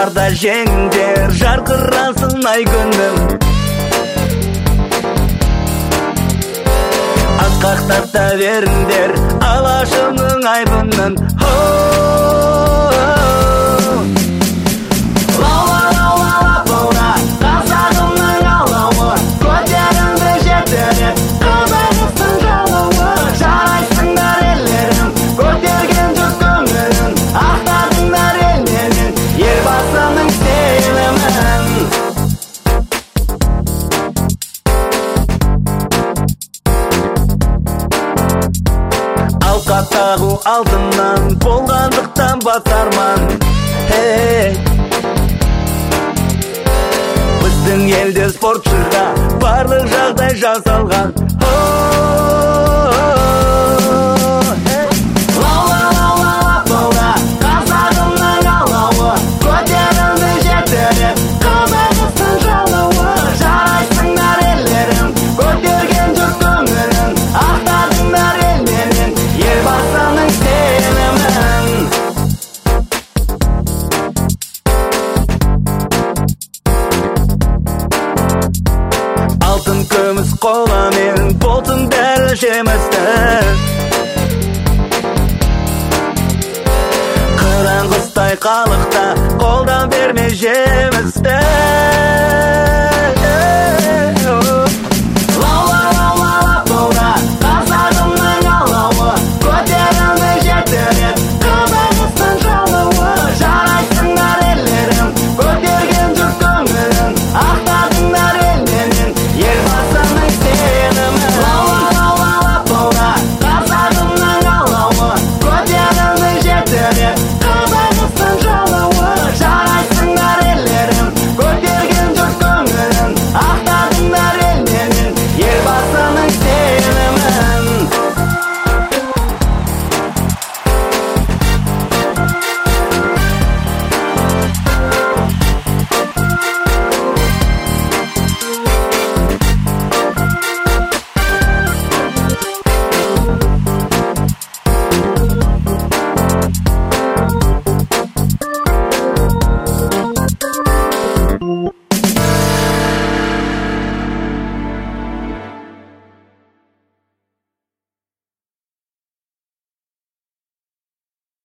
барда жеңдер, жарқырасын ай күнім. Асқақтата беріңдер алашымның айбынын. Лаула, лаула, лапылда, қазағымның алауы, көтеріңді жетіріп, Қазақстан жалауы. Жарайсыңдар елдерім, көтерген жұрт көңілін, ақтадыңдар елдерін, елбасының сенімін. Алқа тағу алтыннан, болғандықтан батарман. Біздің елде спортшыға барлық жағдай жасалған. Лаула, лаула, лапылда, қазағымның алауы, көтеріңді жетіріп, Қазақстан жалауы. Жарайсыңдар елдерім, көтерген жұрт көңілін, ақтадыңдар елдерін, елбасының сенімін. Алтын күміс қоламен болсын бәрі жемісті. Қыран құстай қалықта қолдан берме жемісті.